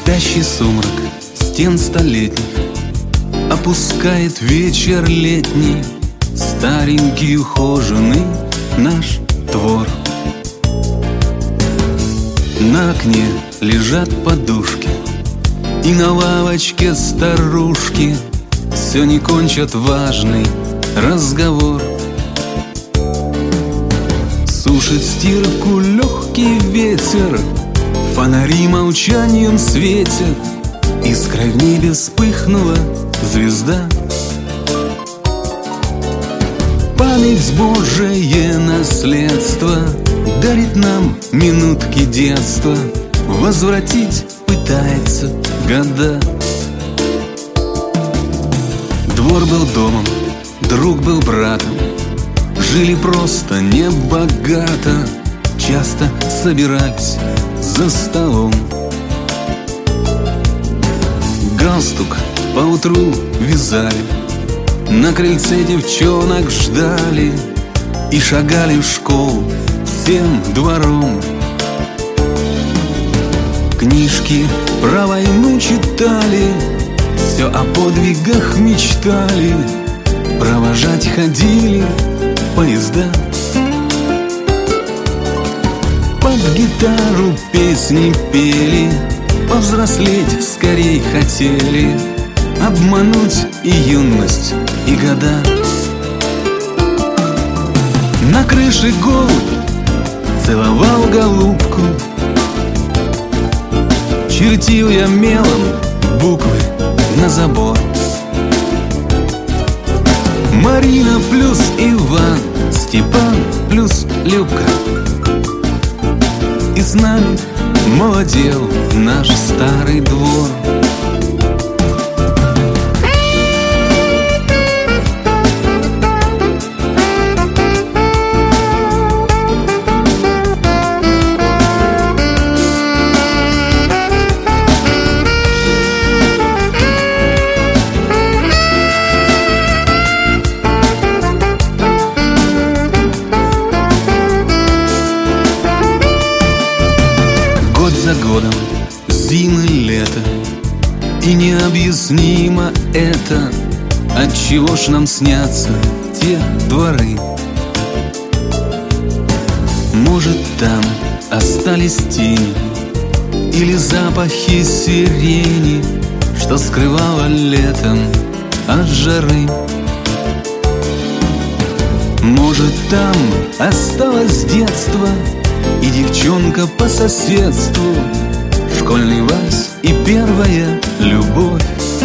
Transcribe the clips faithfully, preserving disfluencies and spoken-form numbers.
Спящий сумрак стен столетних опускает вечер летний старенький ухоженный наш двор. На окне лежат подушки, и на лавочке старушки все не кончат важный разговор. Сушит стирку легкий ветер, фонари молчанием светят, искрой в небе вспыхнула звезда. Память Божие наследство дарит нам минутки детства, возвратить пытается года. Двор был домом, друг был братом, жили просто небогато, часто собирались за столом. Галстук поутру вязали, на крыльце девчонок ждали и шагали в школу всем двором. Книжки про войну читали, все о подвигах мечтали, провожать ходили поезда. Под гитару песни пели, повзрослеть скорей хотели, обмануть и юность, и года. На крыше голубь целовал голубку, чертил я мелом буквы на забор. Марина плюс Иван, Степан плюс Любка, и с нами молодел наш старый двор. Год за годом, зимы, лето, и необъяснимо это, отчего ж нам снятся те дворы. Может, там остались тени или запахи сирени, что скрывало летом от жары. Может, там осталось детство и девчонка по соседству, школьный вальс и первая любовь.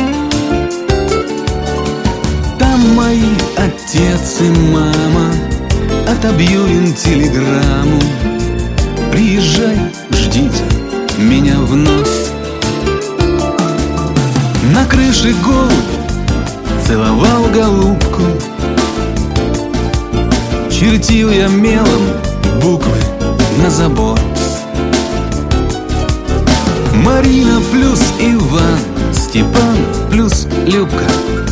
Там мои отец и мама, отобью им телеграмму: приезжай, ждите меня вновь. На крыше голубь целовал голубку, чертил я мелом буквы на забор. Марина плюс Иван, Степан плюс Любка,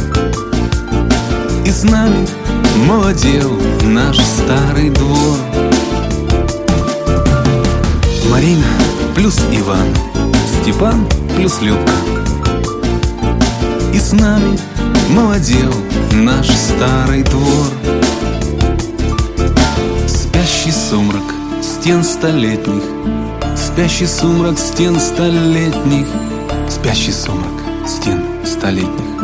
и с нами молодел наш старый двор. Марина плюс Иван, Степан плюс Любка, и с нами молодел наш старый двор. Спящий сумрак стен столетних, спящий сумрак стен столетних, спящий сумрак стен столетних.